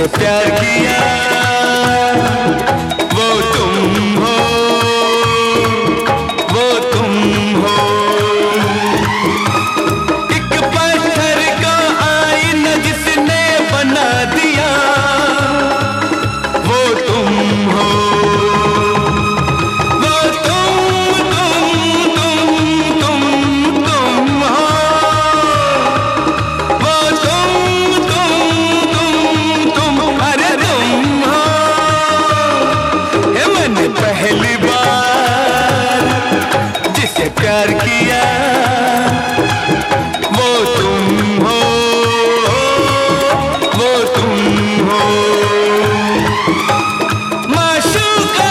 जिससे प्यार किया वो तुम हो, वो तुम हो। एक पत्थर का आईना जिसने बना दिया वो तुम हो, वो तुम हो, वो अरे तुम हो। ये मैंने पहली बार जिससे प्यार किया वो तुम हो, वो तुम हो। माशूका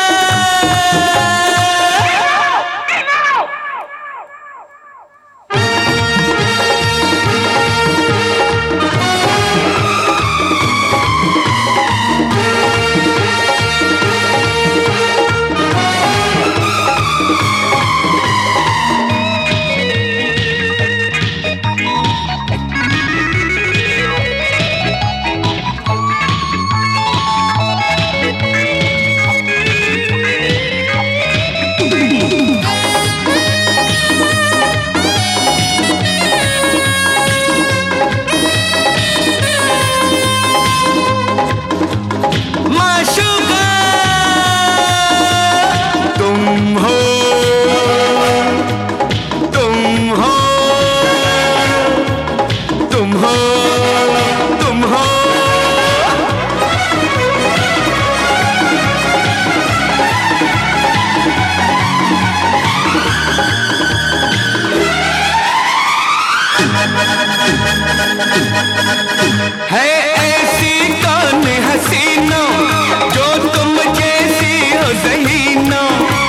है ऐसी कौन हसीना जो तुम जैसी हो ज़हीना।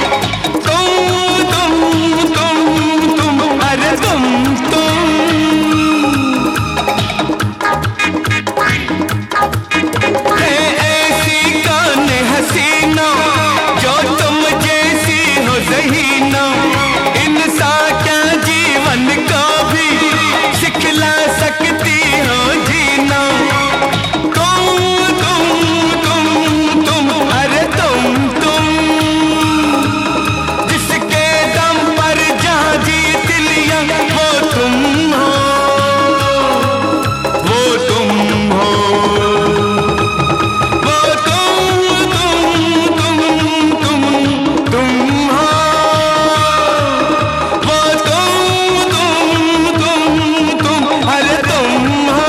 तुम अरे तुम है ऐसी कौन हसीना जो तुम जैसी हो ज़हीना। इंसान क्या जीवन को भी सिखला सकती हो जीना। अरे तुम जिसके दम पर जहाँ जीत लिया वो तुम हो, वो तुम हो, वो तुम हो, वो तुम अरे तुम हो।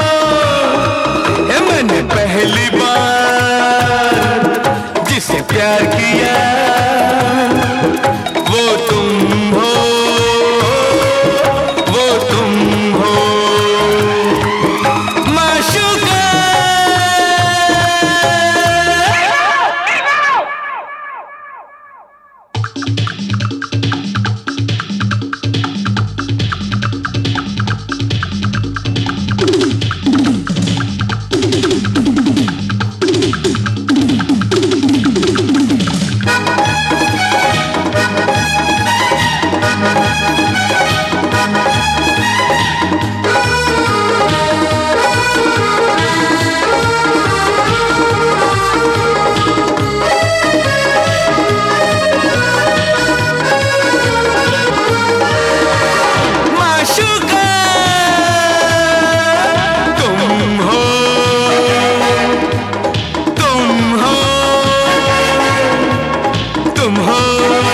ये मैंने पहली बार जिससे प्यार किया वो तुम हो, वो तुम हो। माशूका तुम हो